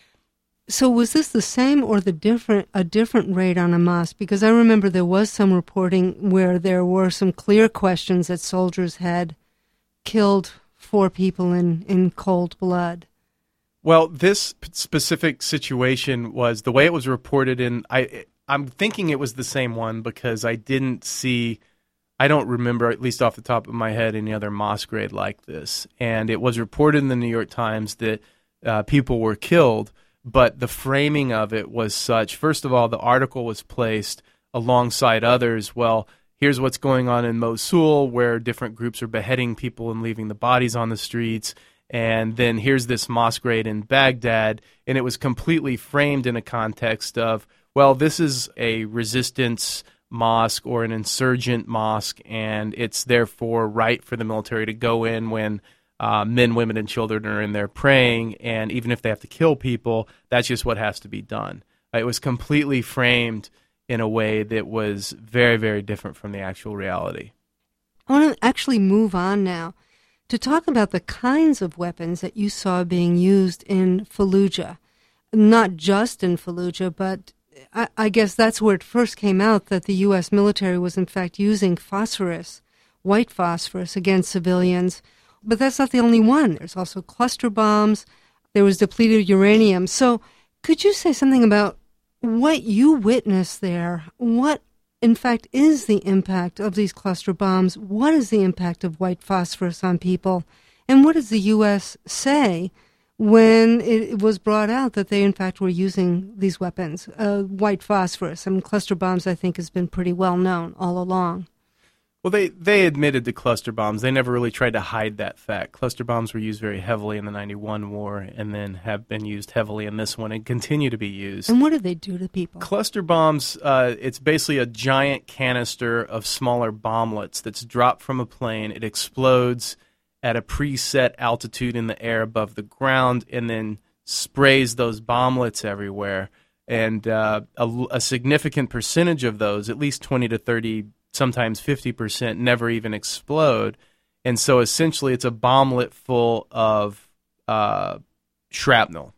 So was this the same or the different a different raid on a mosque? Because I remember there was some reporting where there were some clear questions that soldiers had killed four people in, in cold blood. Well, this specific situation was the way it was reported in. I I'm thinking it was the same one because I didn't see. I don't remember, at least off the top of my head, any other mosque raid like this. And it was reported in the New York Times that uh, people were killed. But the framing of it was such, first of all, the article was placed alongside others. Well, here's what's going on in Mosul, where different groups are beheading people and leaving the bodies on the streets. And then here's this mosque raid in Baghdad. And it was completely framed in a context of, well, this is a resistance mosque or an insurgent mosque, and it's therefore right for the military to go in when Uh, men, women, and children are in there praying, and even if they have to kill people, that's just what has to be done. Uh, it was completely framed in a way that was very, very different from the actual reality. I want to actually move on now to talk about the kinds of weapons that you saw being used in Fallujah. Not just in Fallujah, but I, I guess that's where it first came out that the U S military was in fact using phosphorus, white phosphorus, against civilians. But that's not the only one. There's also cluster bombs. There was depleted uranium. So could you say something about what you witnessed there? What, in fact, is the impact of these cluster bombs? What is the impact of white phosphorus on people? And what does the U S say when it was brought out that they, in fact, were using these weapons? Uh, white phosphorus. I mean, cluster bombs, I think, has been pretty well known all along. Well, they, they admitted to cluster bombs. They never really tried to hide that fact. Cluster bombs were used very heavily in the ninety-one war and then have been used heavily in this one and continue to be used. And what do they do to people? Cluster bombs, uh, it's basically a giant canister of smaller bomblets that's dropped from a plane. It explodes at a preset altitude in the air above the ground and then sprays those bomblets everywhere. And uh, a, a significant percentage of those, at least twenty to thirty, sometimes fifty percent, never even explode. And so essentially it's a bomblet full of uh, shrapnel.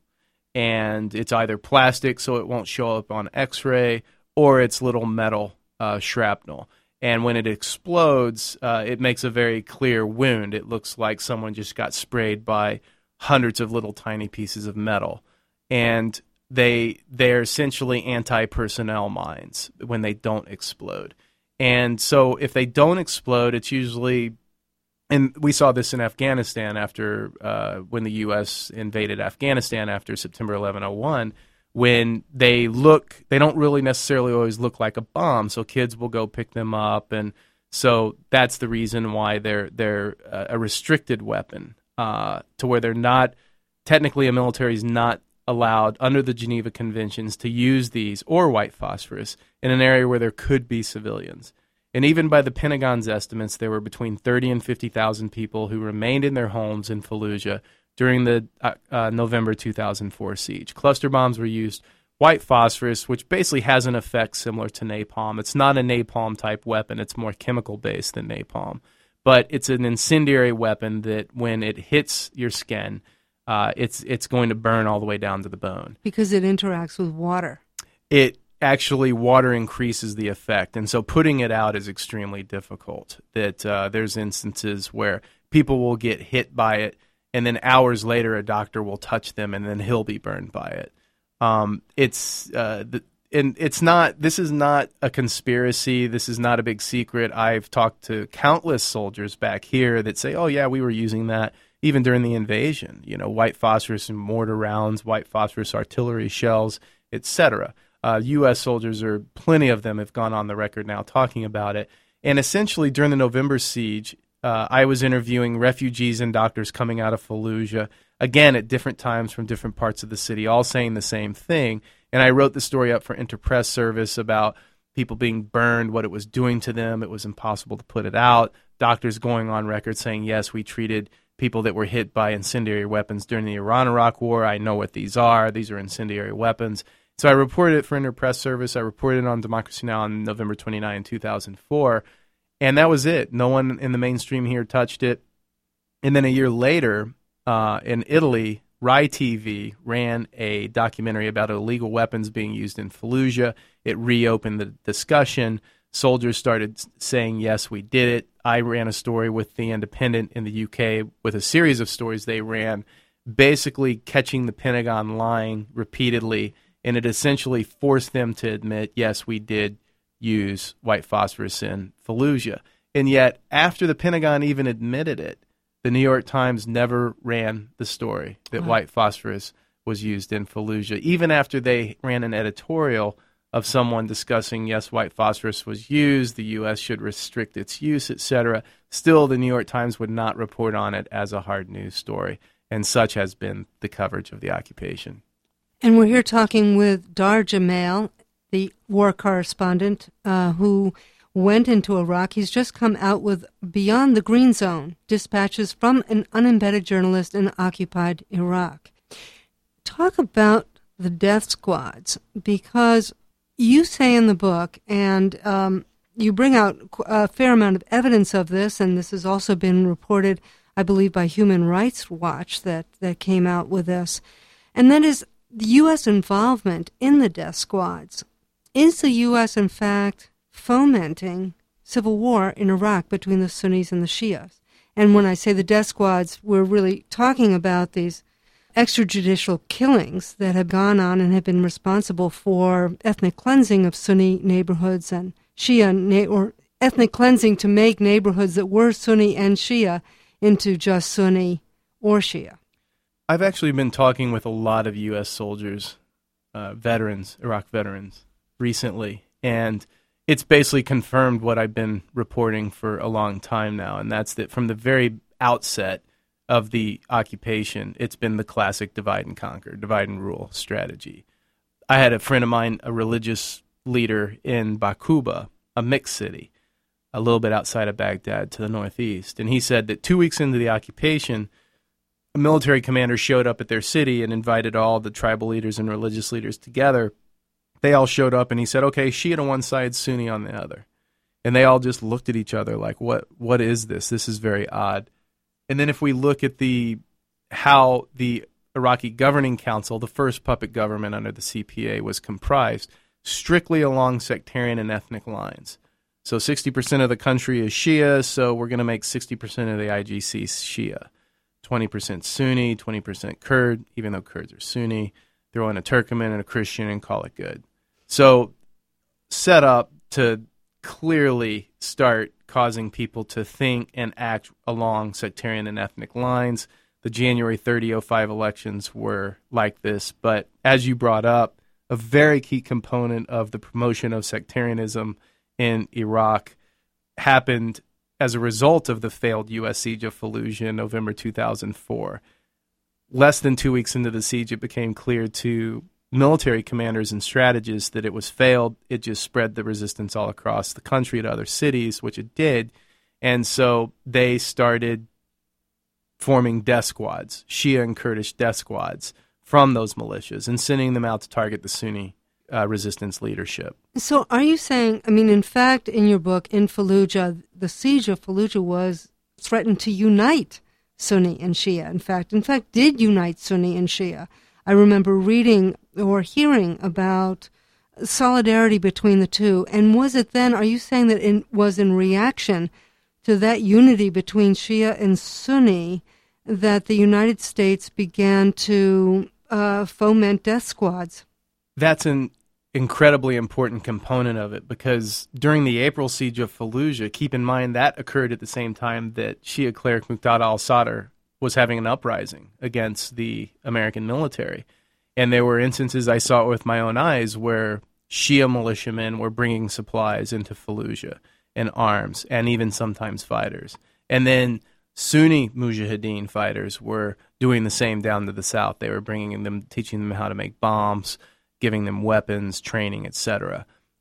And it's either plastic so it won't show up on X-ray, or it's little metal uh, shrapnel. And when it explodes, uh, it makes a very clear wound. It looks like someone just got sprayed by hundreds of little tiny pieces of metal. And they, they're essentially anti-personnel mines when they don't explode. And so if they don't explode, it's usually, and we saw this in Afghanistan after, uh, when the U S invaded Afghanistan after September eleventh oh one, when they look, they don't really necessarily always look like a bomb, so kids will go pick them up. And so that's the reason why they're, they're a restricted weapon, uh, to where they're not, technically a military is not allowed under the Geneva Conventions to use these or white phosphorus in an area where there could be civilians. And even by the Pentagon's estimates, there were between thirty and fifty thousand people who remained in their homes in Fallujah during the uh, uh, November two thousand four siege. Cluster bombs were used. White phosphorus, which basically has an effect similar to napalm. It's not a napalm-type weapon. It's more chemical-based than napalm. But it's an incendiary weapon that when it hits your skin, Uh, it's it's going to burn all the way down to the bone. Because it interacts with water. It actually, water increases the effect. And so putting it out is extremely difficult. That uh, there's instances where people will get hit by it, and then hours later a doctor will touch them, and then he'll be burned by it. Um, it's uh, the, and it's not. This is not a conspiracy. This is not a big secret. I've talked to countless soldiers back here that say, "Oh yeah, we were using that." Even during the invasion, you know, white phosphorus and mortar rounds, white phosphorus artillery shells, et cetera. Uh, U S soldiers, are plenty of them have gone on the record now talking about it. And essentially during the November siege, uh, I was interviewing refugees and doctors coming out of Fallujah, again at different times from different parts of the city, all saying the same thing. And I wrote the story up for Interpress Service about people being burned, what it was doing to them. It was impossible to put it out. Doctors going on record saying, yes, we treated people that were hit by incendiary weapons during the Iran-Iraq War. I know what these are. These are incendiary weapons. So I reported it for Interpress Service. I reported it on Democracy Now! On November twenty-ninth, two thousand four. And that was it. No one in the mainstream here touched it. And then a year later, uh, in Italy, Rai T V ran a documentary about illegal weapons being used in Fallujah. It reopened the discussion. Soldiers started saying, yes, we did it. I ran a story with The Independent in the U K with a series of stories they ran, basically catching the Pentagon lying repeatedly, and it essentially forced them to admit, yes, we did use white phosphorus in Fallujah. And yet, after the Pentagon even admitted it, the New York Times never ran the story that wow. white phosphorus was used in Fallujah. Even after they ran an editorial of someone discussing, yes, white phosphorus was used, the U S should restrict its use, et cetera, still the New York Times would not report on it as a hard news story. And such has been the coverage of the occupation. And we're here talking with Dar Jamail, the war correspondent uh, who went into Iraq. He's just come out with Beyond the Green Zone, Dispatches from an Unembedded Journalist in Occupied Iraq. Talk about the death squads, because you say in the book, and um, you bring out a fair amount of evidence of this, and this has also been reported, I believe, by Human Rights Watch that, that came out with this, and that is the U S involvement in the death squads. Is the U S, in fact, fomenting civil war in Iraq between the Sunnis and the Shias? And when I say the death squads, we're really talking about these extrajudicial killings that have gone on and have been responsible for ethnic cleansing of Sunni neighborhoods and Shia, na- or ethnic cleansing to make neighborhoods that were Sunni and Shia into just Sunni or Shia. I've actually been talking with a lot of U S soldiers, uh, veterans, Iraq veterans, recently, and it's basically confirmed what I've been reporting for a long time now, and that's that from the very outset of the occupation, it's been the classic divide and conquer, divide and rule strategy. I had a friend of mine, a religious leader in Baquba, a mixed city, a little bit outside of Baghdad to the northeast, and he said that two weeks into the occupation, a military commander showed up at their city and invited all the tribal leaders and religious leaders together. They all showed up, and he said, okay, Shia on one side, Sunni on the other. And they all just looked at each other like, what? what is this? This is very odd. And then if we look at the how the Iraqi Governing Council, the first puppet government under the C P A, was comprised, strictly along sectarian and ethnic lines. So sixty percent of the country is Shia, so we're going to make sixty percent of the I G C Shia. twenty percent Sunni, twenty percent Kurd, even though Kurds are Sunni. Throw in a Turkmen and a Christian and call it good. So set up to clearly start causing people to think and act along sectarian and ethnic lines. The January thirtieth oh five elections were like this, but as you brought up, a very key component of the promotion of sectarianism in Iraq happened as a result of the failed U S siege of Fallujah in November two thousand four. Less than two weeks into the siege, it became clear to military commanders and strategists that it was failed. It just spread the resistance all across the country to other cities, which it did. And so they started forming death squads, Shia and Kurdish death squads from those militias and sending them out to target the Sunni uh, resistance leadership. So are you saying, I mean, in fact, in your book, in Fallujah, the siege of Fallujah was threatened to unite Sunni and Shia. In fact, in fact, did unite Sunni and Shia. I remember reading or hearing about solidarity between the two. And was it then, are you saying that it was in reaction to that unity between Shia and Sunni that the United States began to uh, foment death squads? That's an incredibly important component of it, because during the April siege of Fallujah, keep in mind that occurred at the same time that Shia cleric Muqtada al-Sadr was having an uprising against the American military. And there were instances, I saw it with my own eyes, where Shia militiamen were bringing supplies into Fallujah and arms, and even sometimes fighters. And then Sunni Mujahideen fighters were doing the same down to the south. They were bringing them, teaching them how to make bombs, giving them weapons, training, et cetera.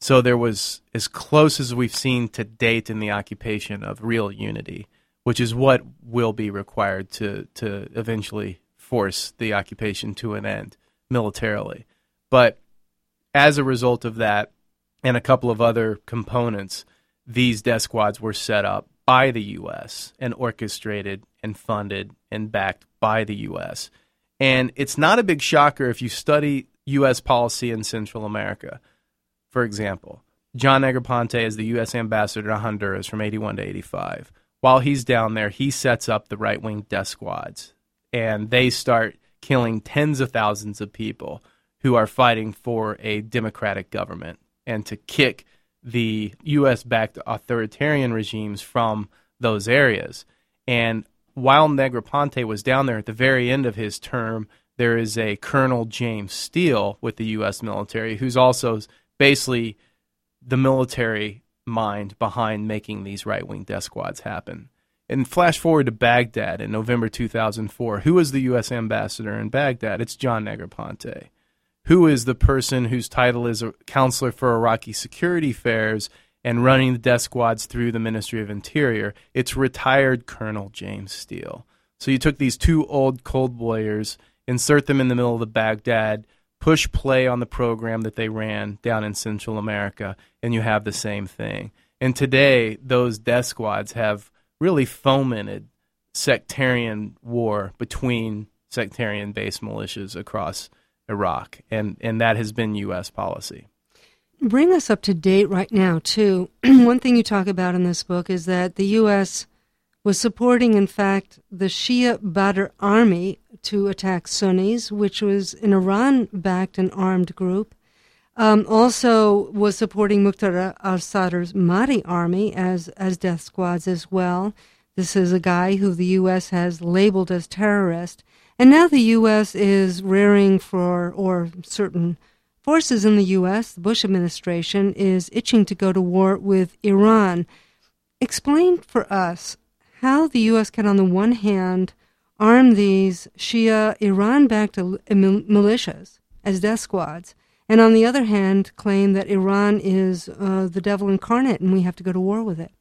So there was as close as we've seen to date in the occupation of real unity, which is what will be required to, to eventually force the occupation to an end militarily. But as a result of that, and a couple of other components, these death squads were set up by the U S and orchestrated and funded and backed by the U S. And it's not a big shocker if you study U S policy in Central America. For example, John Negroponte is the U S ambassador to Honduras from eighty-one to eighty-five. While he's down there, he sets up the right-wing death squads, and they start killing tens of thousands of people who are fighting for a democratic government and to kick the U S-backed authoritarian regimes from those areas. And while Negroponte was down there at the very end of his term, there is a Colonel James Steele with the U S military who's also basically the military mind behind making these right-wing death squads happen. And flash forward to Baghdad in November two thousand four. Who is the U S ambassador in Baghdad? It's John Negroponte. Who is the person whose title is a counselor for Iraqi security affairs and running the death squads through the Ministry of Interior? It's retired Colonel James Steele. So you took these two old cold warriors, insert them in the middle of the Baghdad, push play on the program that they ran down in Central America, and you have the same thing. And today, those death squads have really fomented sectarian war between sectarian-based militias across Iraq, and, and that has been U S policy. Bring us up to date right now, too. One thing you talk about in this book is that the U S was supporting, in fact, the Shia Badr Army to attack Sunnis, which was an Iran-backed and armed group. Um, also was supporting Muqtada al-Sadr's Mahdi army as, as death squads as well. This is a guy who the U S has labeled as terrorist. And now the U S is rearing for, or certain forces in the U S, the Bush administration, is itching to go to war with Iran. Explain for us how the U S can, on the one hand, arm these Shia Iran-backed militias as death squads, and on the other hand, claim that Iran is uh, the devil incarnate and we have to go to war with it.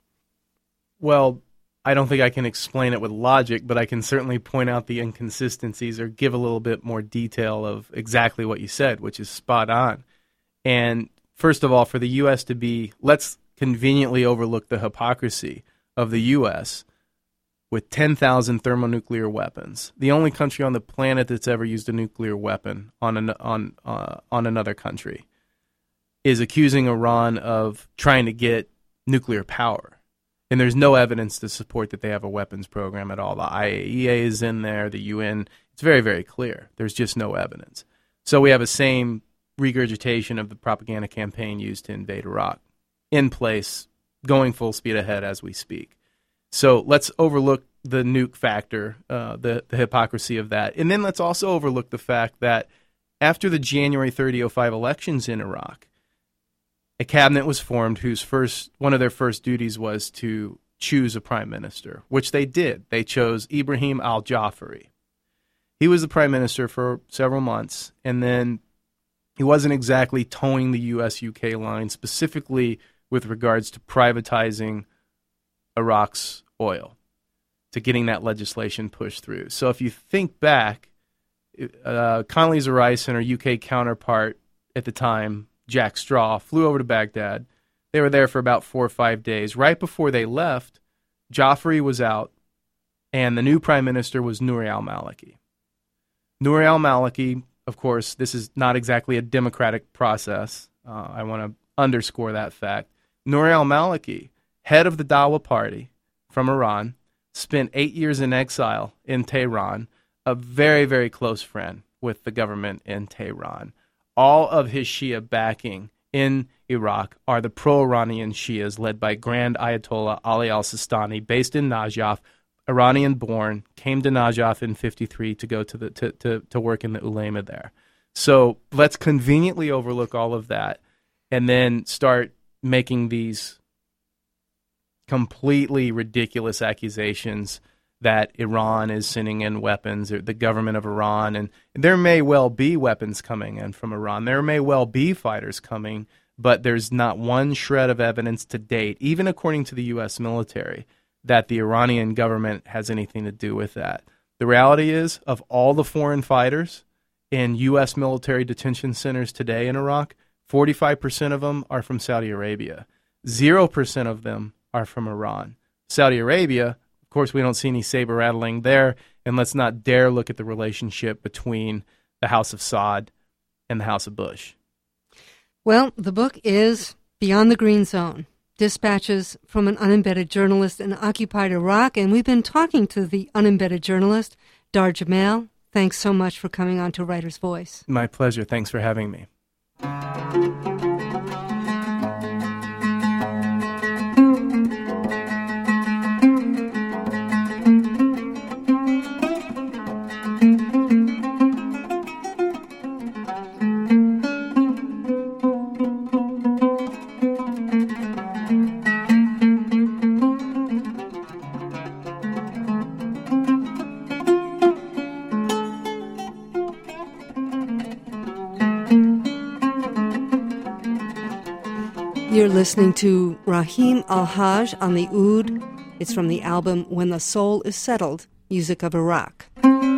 Well, I don't think I can explain it with logic, but I can certainly point out the inconsistencies or give a little bit more detail of exactly what you said, which is spot on. And first of all, for the U S to be, let's conveniently overlook the hypocrisy of the U S with ten thousand thermonuclear weapons, the only country on the planet that's ever used a nuclear weapon on an, on uh, on another country, is accusing Iran of trying to get nuclear power. And there's no evidence to support that they have a weapons program at all. The I A E A is in there, the U N. It's very, very clear. There's just no evidence. So we have a same regurgitation of the propaganda campaign used to invade Iraq in place, going full speed ahead as we speak. So let's overlook the nuke factor, uh, the, the hypocrisy of that. And then let's also overlook the fact that after the January thirtieth oh five elections in Iraq, a cabinet was formed whose first one of their first duties was to choose a prime minister, which they did. They chose Ibrahim al-Jafari. He was the prime minister for several months, and then he wasn't exactly towing the U S U K line, specifically with regards to privatizing Iraq's oil, to getting that legislation pushed through. So if you think back, uh, Condoleezza Rice and her U K counterpart at the time, Jack Straw, flew over to Baghdad. They were there for about four or five days. Right before they left, Jafari was out, and the new prime minister was Nouri al-Maliki. Nouri al-Maliki, of course, this is not exactly a democratic process. Uh, I want to underscore that fact. Nouri al-Maliki, head of the Dawa party from Iran, spent eight years in exile in Tehran, a very, very close friend with the government in Tehran. All of his Shia backing in Iraq are the pro-Iranian Shias led by Grand Ayatollah Ali al-Sistani, based in Najaf, Iranian-born, came to Najaf in fifty-three to go to the to, to, to work in the ulema there. So let's conveniently overlook all of that and then start making these completely ridiculous accusations that Iran is sending in weapons, or the government of Iran, and there may well be weapons coming in from Iran. There may well be fighters coming but there's not one shred of evidence to date, even according to the U S military, that the Iranian government has anything to do with that. The reality is, of all the foreign fighters in U S military detention centers today in Iraq, forty-five percent of them are from Saudi Arabia. Zero percent of them are from Iran. Saudi Arabia, of course, we don't see any saber rattling there, and let's not dare look at the relationship between the House of Saud and the House of Bush. Well, the book is Beyond the Green Zone, Dispatches from an Unembedded Journalist in Occupied Iraq, and we've been talking to the unembedded journalist, Dar Jamail. Thanks so much for coming on to Writer's Voice. My pleasure. Thanks for having me. You're listening to Rahim Al-Hajj on the Oud. It's from the album When the Soul is Settled, Music of Iraq.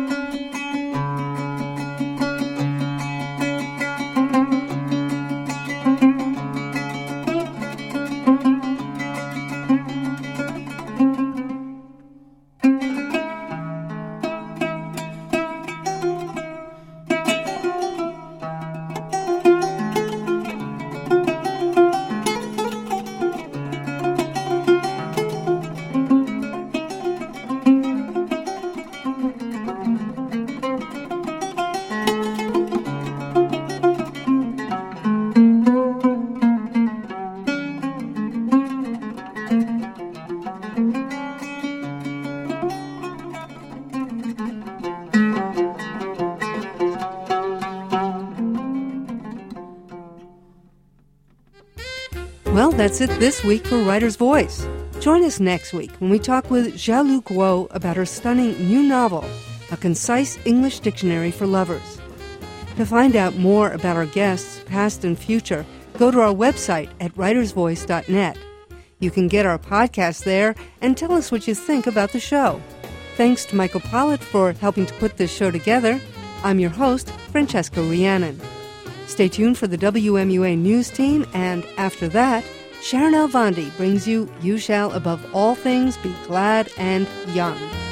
Well, that's it this week for Writer's Voice. Join us next week when we talk with Xiaolu Guo about her stunning new novel, A Concise English Dictionary for Lovers. To find out more about our guests, past and future, go to our website at writers voice dot net. You can get our podcast there and tell us what you think about the show. Thanks to Michael Pollitt for helping to put this show together. I'm your host, Francesca Rhiannon. Stay tuned for the W M U A News Team, and after that, Sharon Alvandi brings you You Shall Above All Things Be Glad and Young.